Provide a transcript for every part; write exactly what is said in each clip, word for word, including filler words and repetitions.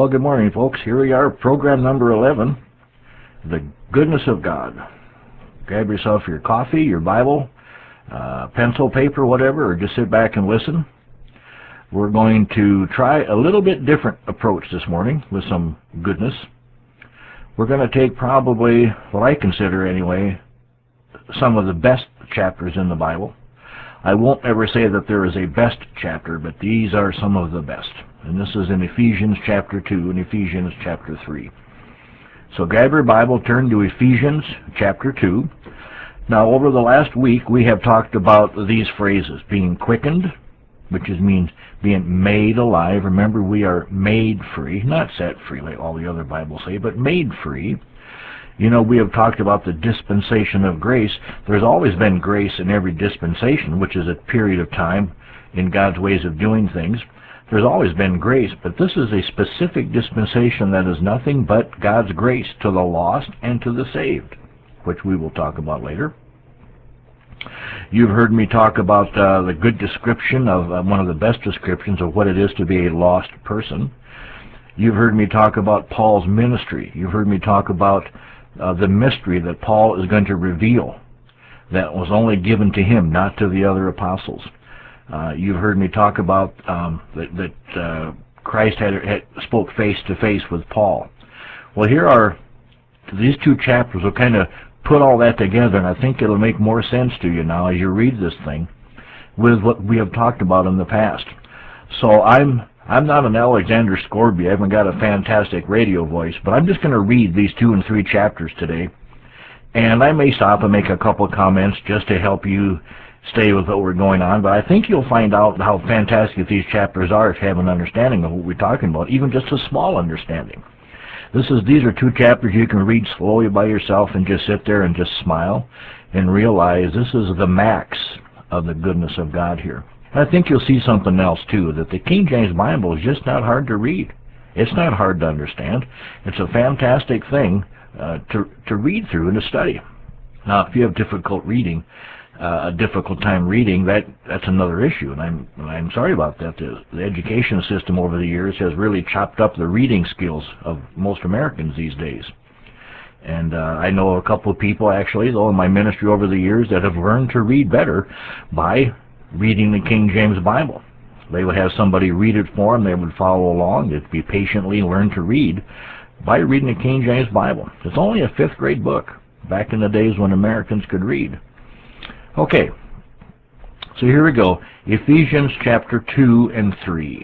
Well, good morning, folks. Here we are, program number eleven, The Goodness of God. Grab yourself your coffee, your Bible, uh, pencil, paper, whatever, or just sit back and listen. We're going to try a little bit different approach this morning with some goodness. We're going to take probably, what I consider anyway, some of the best chapters in the Bible. I won't ever say that there is a best chapter, but these are some of the best. And this is in Ephesians chapter two and Ephesians chapter three. So grab your Bible, turn to Ephesians chapter two. Now, over the last week, we have talked about these phrases, being quickened, which is, means being made alive. Remember, we are made free, not set free like all the other Bibles say, but made free. You know, we have talked about the dispensation of grace. There's always been grace in every dispensation, which is a period of time in God's ways of doing things. There's always been grace, but this is a specific dispensation that is nothing but God's grace to the lost and to the saved, which we will talk about later. You've heard me talk about uh, the good description of uh, one of the best descriptions of what it is to be a lost person. You've heard me talk about Paul's ministry. You've heard me talk about uh, the mystery that Paul is going to reveal that was only given to him, not to the other apostles. Uh, you've heard me talk about um, that, that uh, Christ had, had spoke face to face with Paul. Well, here are these two chapters will kind of put all that together, and I think it'll make more sense to you now as you read this thing with what we have talked about in the past. So I'm I'm not an Alexander Scourby. I haven't got a fantastic radio voice, but I'm just going to read these two and three chapters today, and I may stop and make a couple of comments just to help you stay with what we're going on, but I think you'll find out how fantastic these chapters are if you have an understanding of what we're talking about, even just a small understanding. This is These are two chapters you can read slowly by yourself and just sit there and just smile and realize this is the max of the goodness of God here. And I think you'll see something else too, that the King James Bible is just not hard to read. It's not hard to understand. It's a fantastic thing uh, to, to read through and to study. Now, if you have difficult reading, uh, a difficult time reading, that that's another issue, and I'm I'm sorry about that. The, the education system over the years has really chopped up the reading skills of most Americans these days. And uh, I know a couple of people actually, though, in my ministry over the years that have learned to read better by reading the King James Bible. They would have somebody read it for them. They would follow along. They'd be patiently learn to read by reading the King James Bible. It's only a fifth grade book back in the days when Americans could read. Okay, so here we go. Ephesians chapter two and three.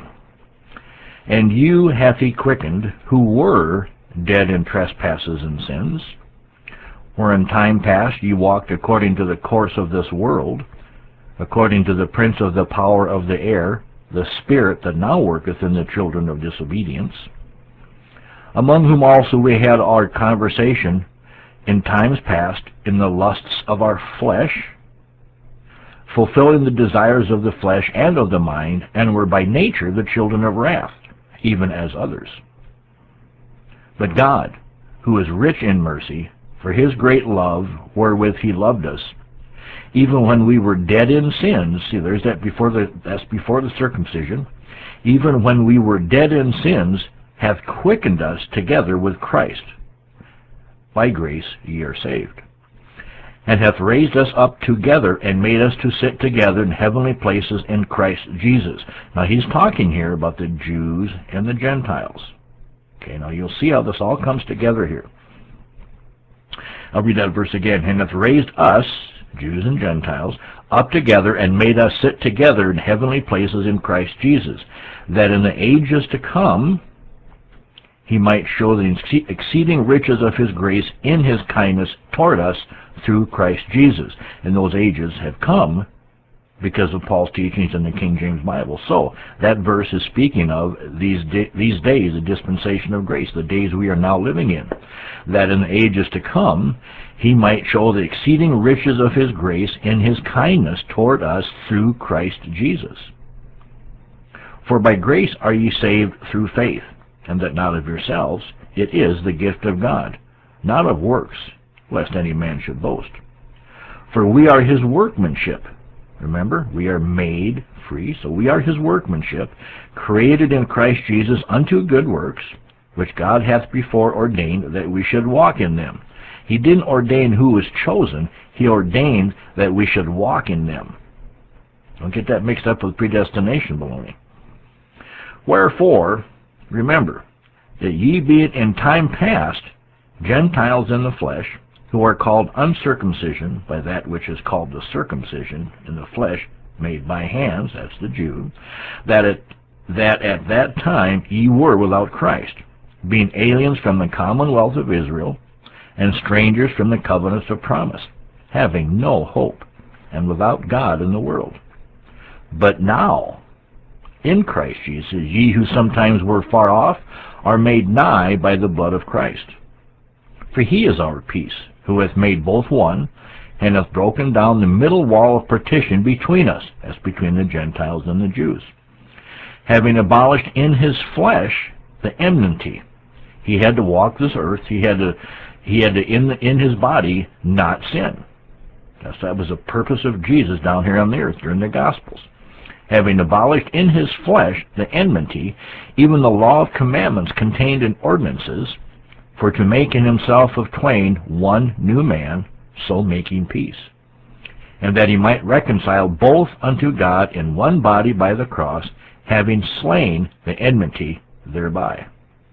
And you hath he quickened, who were dead in trespasses and sins, where in time past ye walked according to the course of this world, according to the prince of the power of the air, the spirit that now worketh in the children of disobedience, among whom also we had our conversation in times past in the lusts of our flesh, fulfilling the desires of the flesh and of the mind, and were by nature the children of wrath, even as others. But God, who is rich in mercy, for his great love wherewith he loved us, even when we were dead in sins, see, there's that before the that's before the circumcision, even when we were dead in sins, hath quickened us together with Christ. By grace ye are saved, and hath raised us up together and made us to sit together in heavenly places in Christ Jesus. Now he's talking here about the Jews and the Gentiles. Okay, now you'll see how this all comes together here. I'll read that verse again. And hath raised us, Jews and Gentiles, up together and made us sit together in heavenly places in Christ Jesus, that in the ages to come he might show the exceeding riches of his grace in his kindness toward us through Christ Jesus. And those ages have come because of Paul's teachings in the King James Bible. So that verse is speaking of these da these days, the dispensation of grace, the days we are now living in, that in the ages to come he might show the exceeding riches of his grace in his kindness toward us through Christ Jesus. For by grace are ye saved through faith, and that not of yourselves, it is the gift of God, not of works, lest any man should boast. For we are his workmanship. Remember, we are made free, so we are his workmanship, created in Christ Jesus unto good works, which God hath before ordained that we should walk in them. He didn't ordain who was chosen. He ordained that we should walk in them. Don't get that mixed up with predestination baloney. Wherefore, remember, that ye being in time past Gentiles in the flesh, who are called uncircumcision by that which is called the circumcision in the flesh made by hands, that's the Jew, that at, that at that time ye were without Christ, being aliens from the commonwealth of Israel, and strangers from the covenants of promise, having no hope, and without God in the world. But now, in Christ Jesus, ye who sometimes were far off are made nigh by the blood of Christ. For he is our peace, who hath made both one, and hath broken down the middle wall of partition between us, as between the Gentiles and the Jews, having abolished in his flesh the enmity. He had to walk this earth. He had to, he had to in the, in his body not sin. That's, that was the purpose of Jesus down here on the earth during the Gospels. Having abolished in his flesh the enmity, even the law of commandments contained in ordinances, for to make in himself of twain one new man, so making peace, and that he might reconcile both unto God in one body by the cross, having slain the enmity thereby.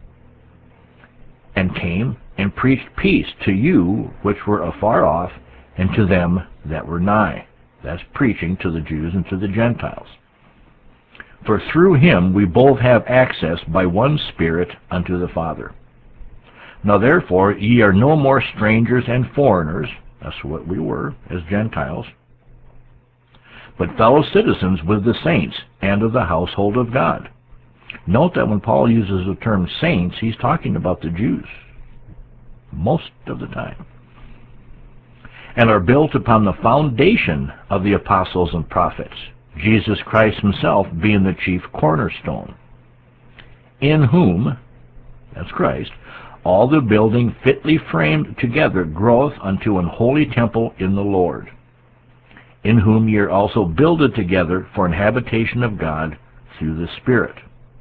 And came and preached peace to you which were afar off, and to them that were nigh. That's preaching to the Jews and to the Gentiles. For through him we both have access by one Spirit unto the Father. Now therefore ye are no more strangers and foreigners, that's what we were as Gentiles, but fellow citizens with the saints and of the household of God. Note that when Paul uses the term saints, he's talking about the Jews most of the time. And are built upon the foundation of the apostles and prophets, Jesus Christ himself being the chief cornerstone, in whom, that's Christ, all the building fitly framed together groweth unto an holy temple in the Lord, in whom ye are also builded together for an habitation of God through the Spirit.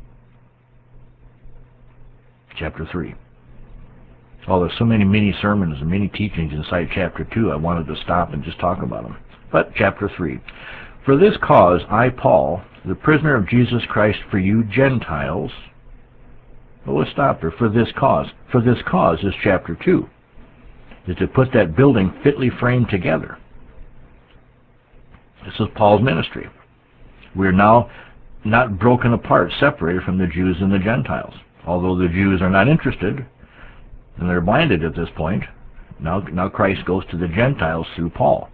Chapter three. Oh, there's so many mini sermons and many teachings inside chapter two, I wanted to stop and just talk about them. But chapter three. For this cause I, Paul, the prisoner of Jesus Christ for you Gentiles. Well, let's stop there. For this cause. For this cause is chapter two. Is to put that building fitly framed together. This is Paul's ministry. We are now not broken apart, separated from the Jews and the Gentiles. Although the Jews are not interested, and they're blinded at this point, now, now Christ goes to the Gentiles through Paul.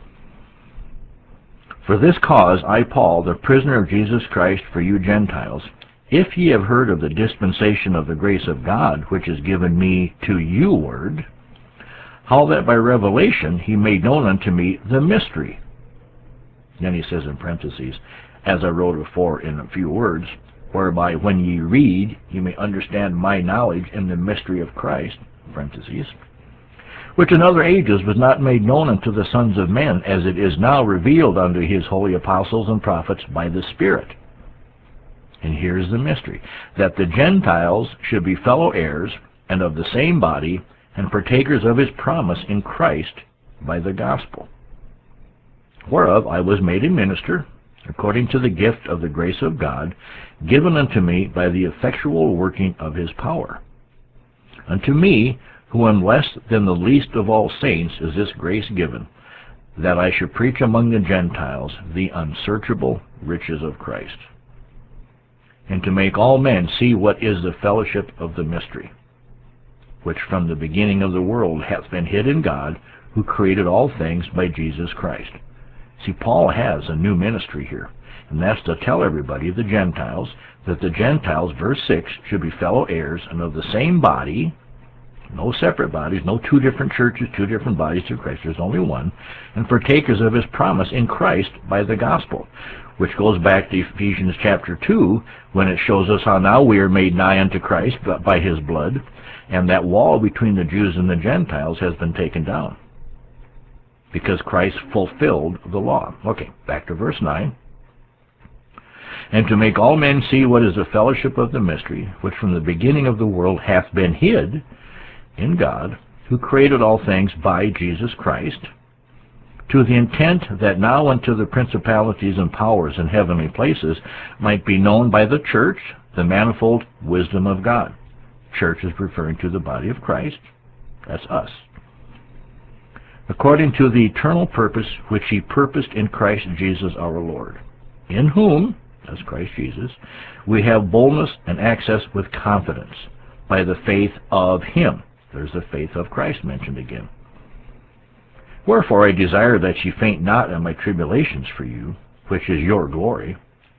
For this cause I, Paul, the prisoner of Jesus Christ for you Gentiles, if ye have heard of the dispensation of the grace of God, which is given me to you ward, how that by revelation he made known unto me the mystery. Then he says in parentheses, as I wrote before in a few words, whereby when ye read, ye may understand my knowledge in the mystery of Christ, parentheses, which in other ages was not made known unto the sons of men, as it is now revealed unto his holy apostles and prophets by the Spirit. And here's the mystery, that the Gentiles should be fellow heirs, and of the same body, and partakers of his promise in Christ by the gospel, whereof I was made a minister, according to the gift of the grace of God, given unto me by the effectual working of his power. Unto me, who am less than the least of all saints, is this grace given, that I should preach among the Gentiles the unsearchable riches of Christ, and to make all men see what is the fellowship of the mystery, which from the beginning of the world hath been hid in God, who created all things by Jesus Christ. See, Paul has a new ministry here, and that's to tell everybody, the Gentiles, that the Gentiles, verse six, should be fellow heirs and of the same body, no separate bodies, no two different churches, two different bodies through Christ, there's only one, and partakers of his promise in Christ by the gospel, which goes back to Ephesians chapter two, when it shows us how now we are made nigh unto Christ by his blood, and that wall between the Jews and the Gentiles has been taken down, because Christ fulfilled the law. Okay, back to verse nine. And to make all men see what is the fellowship of the mystery, which from the beginning of the world hath been hid in God, who created all things by Jesus Christ, to the intent that now unto the principalities and powers in heavenly places might be known by the church the manifold wisdom of God. Church is referring to the body of Christ. That's us. According to the eternal purpose which he purposed in Christ Jesus our Lord, in whom, as Christ Jesus, we have boldness and access with confidence by the faith of him. There's the faith of Christ mentioned again. Wherefore I desire that ye faint not in my tribulations for you, which is your glory.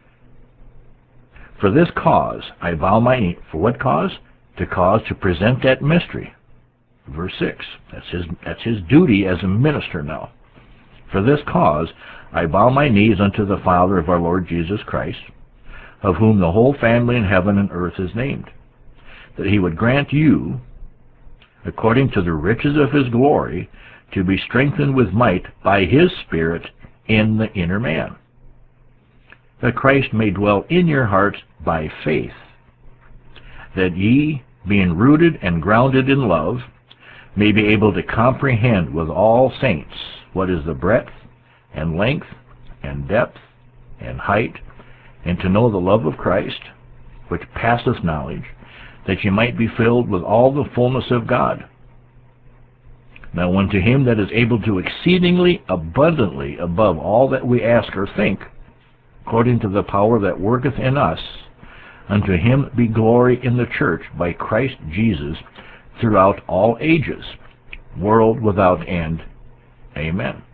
For this cause I bow my knee. For what cause? To cause to present that mystery. Verse six. That's his, that's his duty as a minister now. For this cause I bow my knees unto the Father of our Lord Jesus Christ, of whom the whole family in heaven and earth is named, that he would grant you, according to the riches of his glory, to be strengthened with might by his Spirit in the inner man, that Christ may dwell in your hearts by faith, that ye, being rooted and grounded in love, may be able to comprehend with all saints what is the breadth and length and depth and height, and to know the love of Christ, which passeth knowledge, that ye might be filled with all the fullness of God. Now unto him that is able to exceedingly abundantly above all that we ask or think, according to the power that worketh in us, unto him be glory in the church by Christ Jesus throughout all ages, world without end. Amen.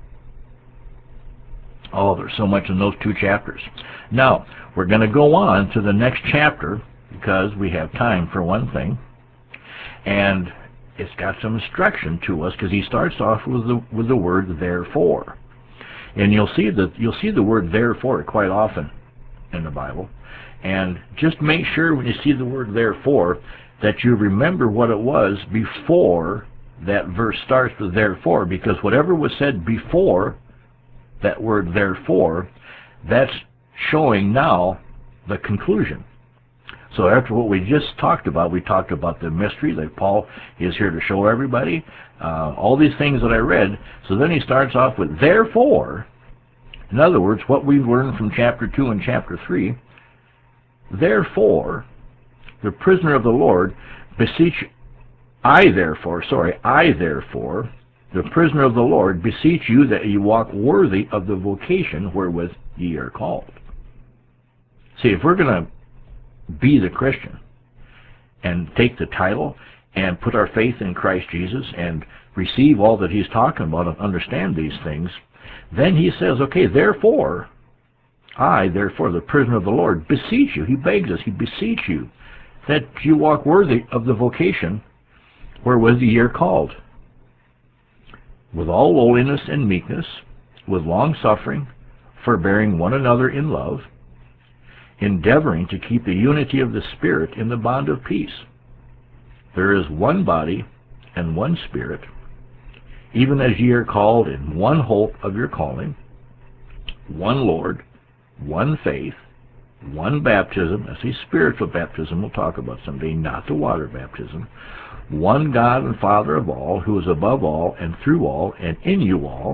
Oh, there's so much in those two chapters. Now, we're going to go on to the next chapter, because we have time for one thing, and it's got some instruction to us, because he starts off with the, with the word therefore. And you'll see that you'll see the word therefore quite often in the Bible. And just make sure when you see the word therefore that you remember what it was before that verse starts with therefore, because whatever was said before that word therefore, that's showing now the conclusion. So after what we just talked about, we talked about the mystery that Paul is here to show everybody, uh, all these things that I read. So then he starts off with therefore. In other words, what we've learned from chapter two and chapter three, therefore, the prisoner of the Lord, beseech, I therefore, sorry, I therefore, the prisoner of the Lord, beseech you that ye walk worthy of the vocation wherewith ye are called. See, if we're going to be the Christian and take the title and put our faith in Christ Jesus and receive all that he's talking about and understand these things, then he says, okay, therefore, I, therefore, the prisoner of the Lord, beseech you. He begs us, he beseech you that you walk worthy of the vocation wherewith ye are called, with all lowliness and meekness, with long suffering, forbearing one another in love, endeavoring to keep the unity of the Spirit in the bond of peace. There is one body and one Spirit, even as ye are called in one hope of your calling, one Lord, one faith, one baptism. That's a spiritual baptism we'll talk about someday, not the water baptism. One God and Father of all, who is above all and through all and in you all.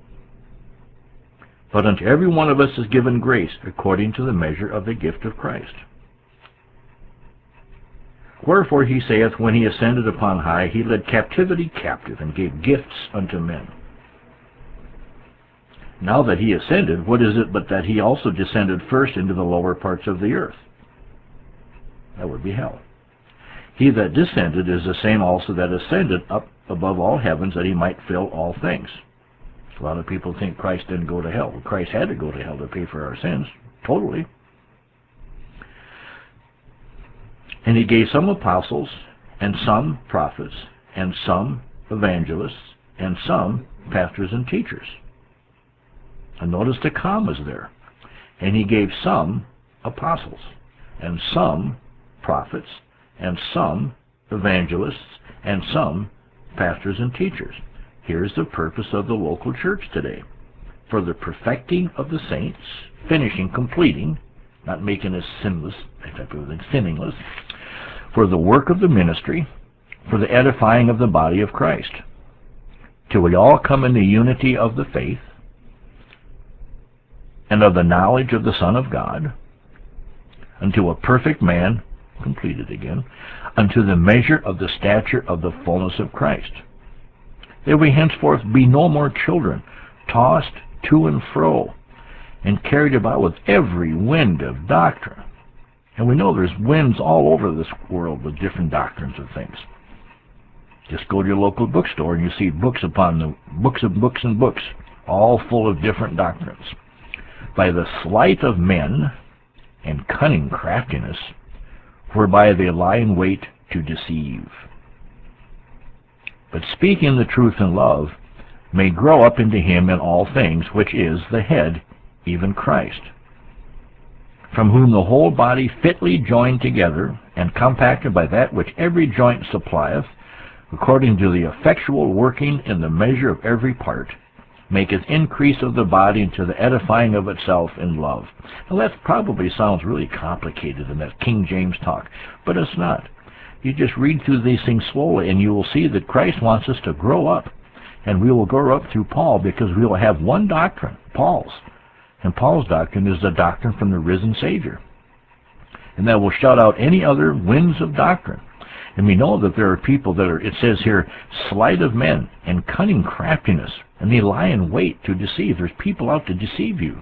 But unto every one of us is given grace according to the measure of the gift of Christ. Wherefore he saith, when he ascended upon high, he led captivity captive and gave gifts unto men. Now that he ascended, what is it but that he also descended first into the lower parts of the earth? That would be hell. He that descended is the same also that ascended up above all heavens, that he might fill all things. A lot of people think Christ didn't go to hell. Well, Christ had to go to hell to pay for our sins. Totally. And he gave some apostles, and some prophets, and some evangelists, and some pastors and teachers. And notice the commas there. And he gave some apostles, and some prophets, and some evangelists, and some pastors and teachers. Here's the purpose of the local church today. For the perfecting of the saints, finishing, completing not making us sinless, that type of thing, sinningless, for the work of the ministry, for the edifying of the body of Christ, till we all come in the unity of the faith and of the knowledge of the Son of God, unto a perfect man, completed again, unto the measure of the stature of the fullness of Christ, that we henceforth be no more children, tossed to and fro, and carried about with every wind of doctrine. And we know there's winds all over this world with different doctrines of things. Just go to your local bookstore and you see books upon the books of books and books, all full of different doctrines. By the sleight of men and cunning craftiness, whereby they lie in wait to deceive. But speaking the truth in love may grow up into him in all things, which is the head, even Christ, from whom the whole body fitly joined together and compacted by that which every joint supplieth, according to the effectual working in the measure of every part, maketh increase of the body into the edifying of itself in love. Now that probably sounds really complicated in that King James talk, but it's not. You just read through these things slowly and you will see that Christ wants us to grow up. And we will grow up through Paul because we will have one doctrine, Paul's. And Paul's doctrine is the doctrine from the risen Savior. And that will shut out any other winds of doctrine. And we know that there are people that are, it says here, sleight of men and cunning craftiness, and they lie in wait to deceive. There's people out to deceive you.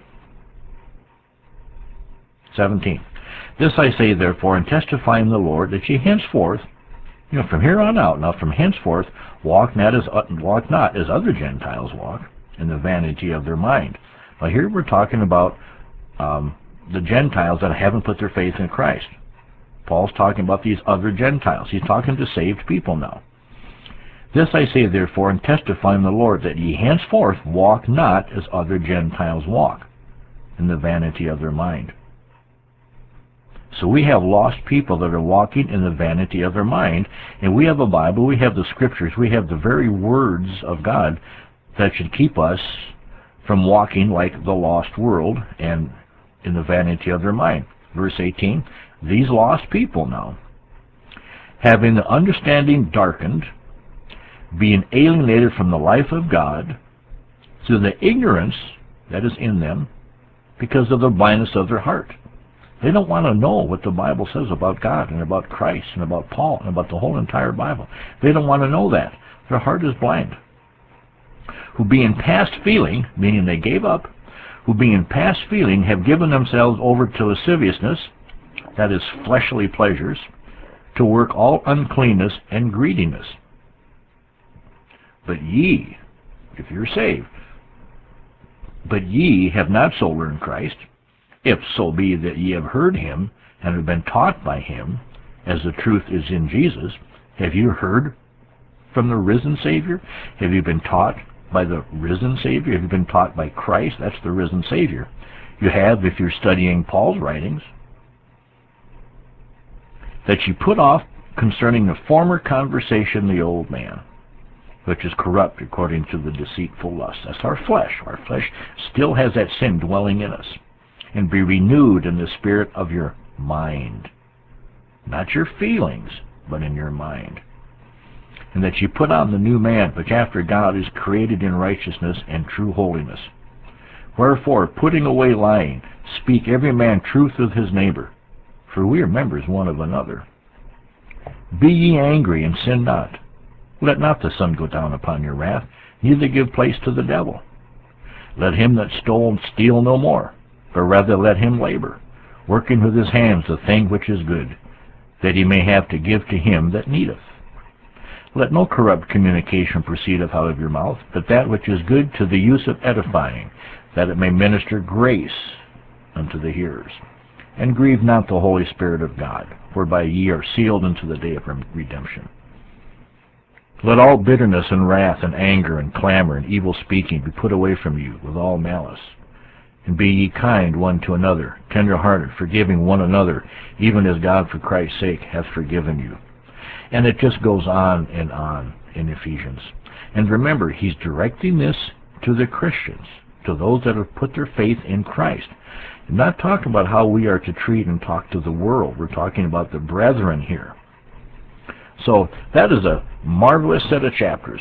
seventeen. This I say, therefore, and testify in the Lord, that ye henceforth, you know, from here on out, now from henceforth, walk not as walk not as other Gentiles walk, in the vanity of their mind. Now here we're talking about um, the Gentiles that haven't put their faith in Christ. Paul's talking about these other Gentiles. He's talking to saved people now. This I say, therefore, and testify in the Lord, that ye henceforth walk not as other Gentiles walk, in the vanity of their mind. So we have lost people that are walking in the vanity of their mind, and we have a Bible, we have the Scriptures, we have the very words of God that should keep us from walking like the lost world and in the vanity of their mind. Verse eighteen, these lost people now, having the understanding darkened, being alienated from the life of God, through the ignorance that is in them, because of the blindness of their heart. They don't want to know what the Bible says about God and about Christ and about Paul and about the whole entire Bible. They don't want to know that. Their heart is blind. Who being past feeling, meaning they gave up, who being past feeling have given themselves over to lasciviousness, that is fleshly pleasures, to work all uncleanness and greediness. But ye, if you're saved, but ye have not so learned Christ, if so be that ye have heard him and have been taught by him, as the truth is in Jesus. Have you heard from the risen Savior? Have you been taught by the risen Savior? Have you been taught by Christ? That's the risen Savior. You have, if you're studying Paul's writings, that you put off concerning the former conversation the old man, which is corrupt according to the deceitful lust. That's our flesh. Our flesh still has that sin dwelling in us. And be renewed in the spirit of your mind. Not your feelings, but in your mind. And that you put on the new man, which after God is created in righteousness and true holiness. Wherefore, putting away lying, speak every man truth with his neighbor, for we are members one of another. Be ye angry, and sin not. Let not the sun go down upon your wrath, neither give place to the devil. Let him that stole steal no more, but rather let him labor, working with his hands the thing which is good, that he may have to give to him that needeth. Let no corrupt communication proceed out of your mouth, but that which is good to the use of edifying, that it may minister grace unto the hearers. And grieve not the Holy Spirit of God, whereby ye are sealed unto the day of redemption. Let all bitterness and wrath and anger and clamor and evil speaking be put away from you with all malice. And be ye kind one to another, tender-hearted, forgiving one another, even as God for Christ's sake hath forgiven you. And it just goes on and on in Ephesians. And remember, he's directing this to the Christians, to those that have put their faith in Christ. I'm not talking about how we are to treat and talk to the world. We're talking about the brethren here. So that is a marvelous set of chapters.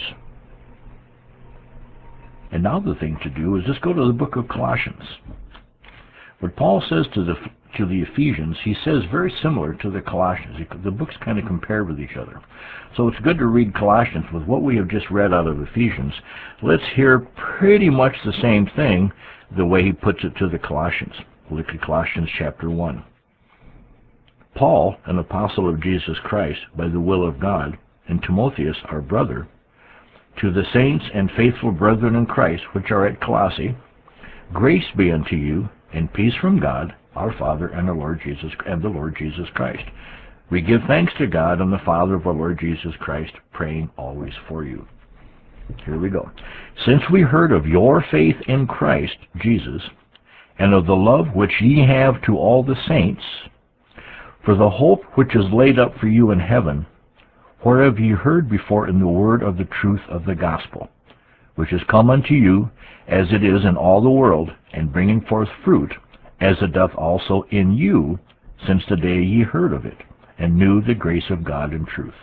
And now the thing to do is just go to the book of Colossians. What Paul says to the to the Ephesians, he says very similar to the Colossians. The books kind of compare with each other. So it's good to read Colossians with what we have just read out of Ephesians. Let's hear pretty much the same thing the way he puts it to the Colossians. Look at Colossians chapter one. Paul, an apostle of Jesus Christ, by the will of God, and Timotheus, our brother, to the saints and faithful brethren in Christ, which are at Colossae, grace be unto you, and peace from God, our Father, and the Lord Jesus and the Lord Jesus Christ. We give thanks to God and the Father of our Lord Jesus Christ, praying always for you. Here we go. Since we heard of your faith in Christ Jesus, and of the love which ye have to all the saints, for the hope which is laid up for you in heaven, whereof ye heard before in the word of the truth of the gospel, which is come unto you, as it is in all the world, and bringing forth fruit, as it doth also in you, since the day ye heard of it, and knew the grace of God in truth.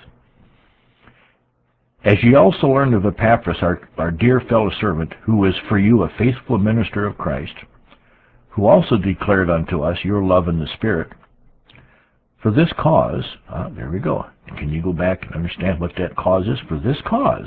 As ye also learned of Epaphras, our, our dear fellow servant, who is for you a faithful minister of Christ, who also declared unto us your love in the Spirit, for this cause, ah, there we go. Can you go back and understand what that cause is? For this cause,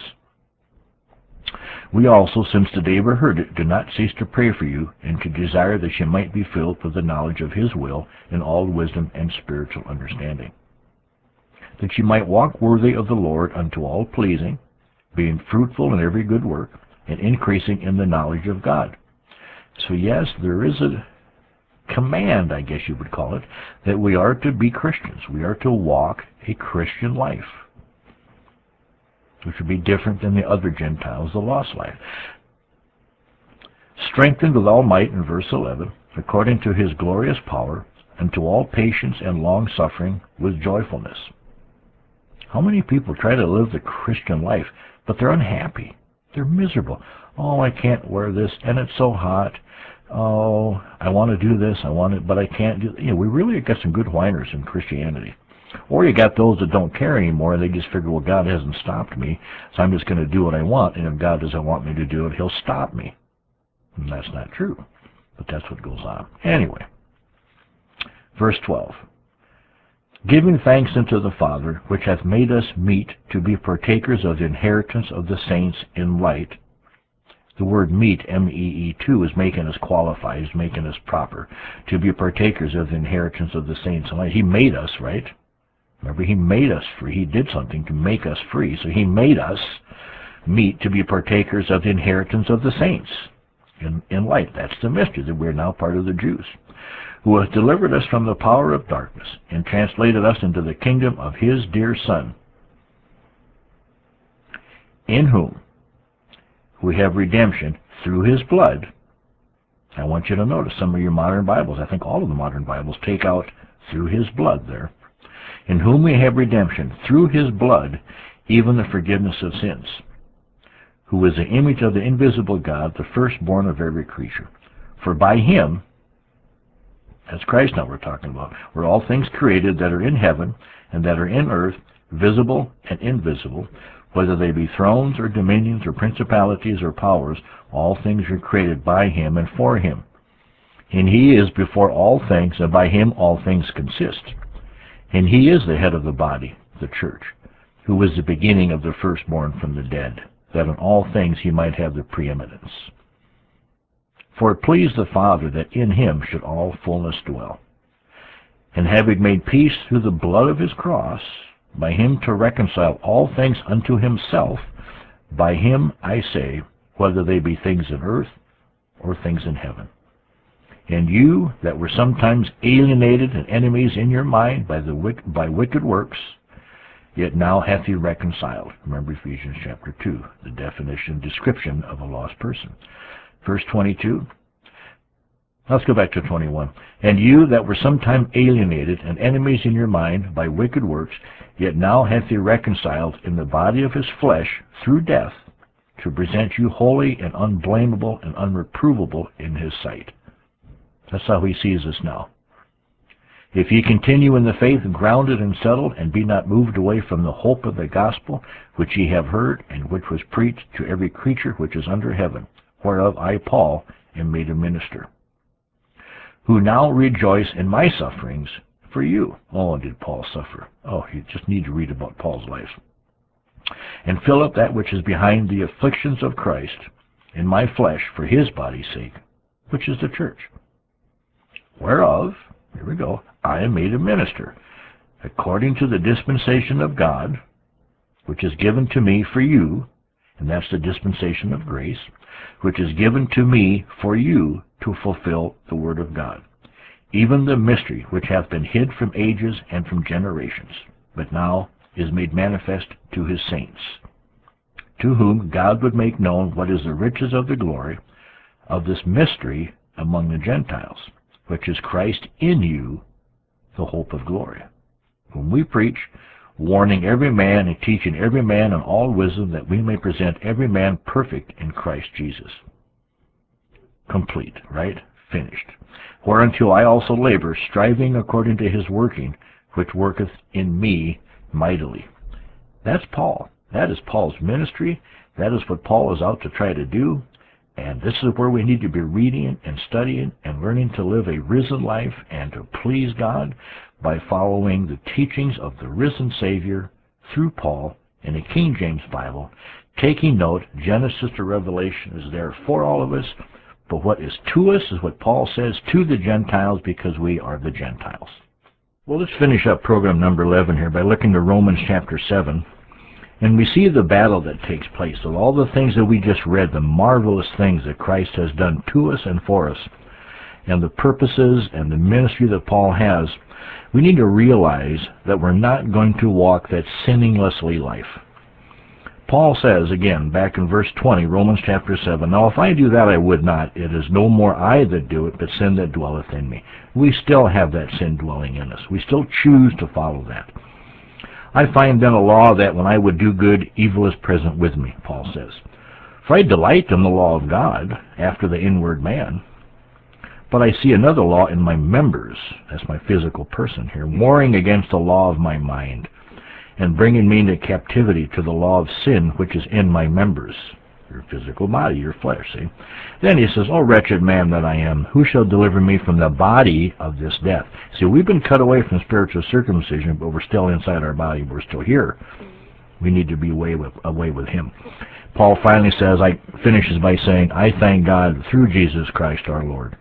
we also, since the day we heard it, do not cease to pray for you, and to desire that you might be filled with the knowledge of his will in all wisdom and spiritual understanding, that you might walk worthy of the Lord unto all pleasing, being fruitful in every good work, and increasing in the knowledge of God. So yes, there is a command, I guess you would call it, that we are to be Christians. We are to walk a Christian life, which would be different than the other Gentiles, the lost life. Strengthened with all might, in verse eleven, according to his glorious power, unto all patience and long-suffering with joyfulness. How many people try to live the Christian life, but they're unhappy. They're miserable. Oh, I can't wear this, and it's so hot. Oh, I want to do this, I want it, but I can't do it. You know, we really got some good whiners in Christianity. Or you got those that don't care anymore, and they just figure, well, God hasn't stopped me, so I'm just going to do what I want, and if God doesn't want me to do it, he'll stop me. And that's not true, but that's what goes on. Anyway, verse twelve. Giving thanks unto the Father, which hath made us meet to be partakers of the inheritance of the saints in light. The word meet, M E E two, is making us qualified, is making us proper, to be partakers of the inheritance of the saints in light. He made us, right? Remember, he made us free. He did something to make us free. So he made us meet to be partakers of the inheritance of the saints in, in light. That's the mystery, that we're now part of the Jews, who has delivered us from the power of darkness and translated us into the kingdom of his dear Son, in whom we have redemption through his blood. I want you to notice some of your modern Bibles, I think all of the modern Bibles, take out through his blood there. In whom we have redemption through his blood, even the forgiveness of sins, who is the image of the invisible God, the firstborn of every creature. For by him, that's Christ now we're talking about, were all things created that are in heaven and that are in earth, visible and invisible, whether they be thrones or dominions or principalities or powers, all things are created by him and for him. And he is before all things, and by him all things consist. And he is the head of the body, the church, who is the beginning of the firstborn from the dead, that in all things he might have the preeminence. For it pleased the Father that in him should all fullness dwell. And having made peace through the blood of his cross, by him to reconcile all things unto himself, by him, I say, whether they be things in earth or things in heaven. And you that were sometimes alienated and enemies in your mind by the by wicked works, yet now hath he reconciled. Remember Ephesians chapter two, the definition, description of a lost person. Verse twenty-two. Let's go back to twenty-one. And you that were sometime alienated and enemies in your mind by wicked works, yet now hath he reconciled in the body of his flesh through death, to present you holy and unblameable and unreprovable in his sight. That's how he sees us now. If ye continue in the faith, grounded and settled, and be not moved away from the hope of the gospel, which ye have heard, and which was preached to every creature which is under heaven, whereof I, Paul, am made a minister, who now rejoice in my sufferings for you. Oh, did Paul suffer? Oh, you just need to read about Paul's life. And fill up that which is behind the afflictions of Christ in my flesh for his body's sake, which is the church. Whereof, here we go, I am made a minister, according to the dispensation of God, which is given to me for you, and that's the dispensation of grace, which is given to me for you to fulfill the word of God, even the mystery which hath been hid from ages and from generations, but now is made manifest to his saints, to whom God would make known what is the riches of the glory of this mystery among the Gentiles, which is Christ in you, the hope of glory, whom we preach, warning every man and teaching every man in all wisdom, that we may present every man perfect in Christ Jesus. Complete, right? Finished. Whereunto I also labor, striving according to his working, which worketh in me mightily. That's Paul. That is Paul's ministry. That is what Paul is out to try to do. And this is where we need to be reading and studying and learning to live a risen life and to please God by following the teachings of the risen Savior through Paul in the King James Bible. Taking note, Genesis to Revelation is there for all of us, but what is to us is what Paul says to the Gentiles, because we are the Gentiles. Well, let's finish up program number eleven here by looking to Romans chapter seven. And we see the battle that takes place with all the things that we just read, the marvelous things that Christ has done to us and for us, and the purposes and the ministry that Paul has. We need to realize that we're not going to walk that sinninglessly life. Paul says, again, back in verse twenty, Romans chapter seven, now if I do that I would not. It is no more I that do it, but sin that dwelleth in me. We still have that sin dwelling in us. We still choose to follow that. I find then a law that when I would do good, evil is present with me, Paul says. For I delight in the law of God after the inward man, but I see another law in my members, that's my physical person here, warring against the law of my mind, and bringing me into captivity to the law of sin which is in my members, your physical body, your flesh, see? Then he says, O wretched man that I am, who shall deliver me from the body of this death? See, we've been cut away from spiritual circumcision, but we're still inside our body. We're still here. We need to be away with, away with him. Paul finally says, I finishes by saying, I thank God through Jesus Christ our Lord.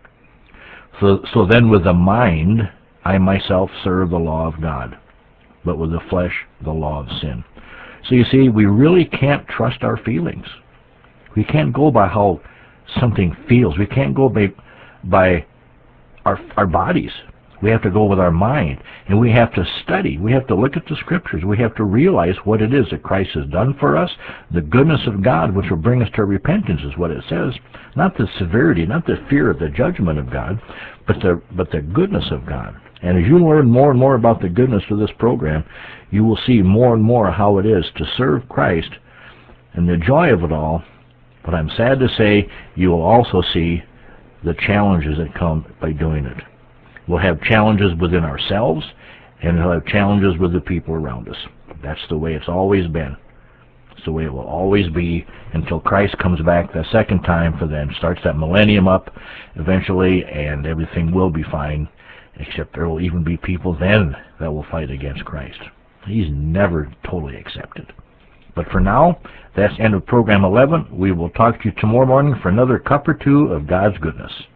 So, so then with the mind, I myself serve the law of God, but with the flesh, the law of sin. So you see, we really can't trust our feelings. We can't go by how something feels. We can't go by, by our, our bodies. We have to go with our mind, and we have to study. We have to look at the Scriptures. We have to realize what it is that Christ has done for us, the goodness of God, which will bring us to repentance, is what it says. Not the severity, not the fear of the judgment of God, but the, but the goodness of God. And as you learn more and more about the goodness of this program, you will see more and more how it is to serve Christ and the joy of it all. But I'm sad to say, you will also see the challenges that come by doing it. We'll have challenges within ourselves, and we'll have challenges with the people around us. That's the way it's always been. It's the way it will always be until Christ comes back the second time, for then starts that millennium up eventually, and everything will be fine, except there will even be people then that will fight against Christ. He's never totally accepted. But for now, that's the end of program eleven. We will talk to you tomorrow morning for another cup or two of God's goodness.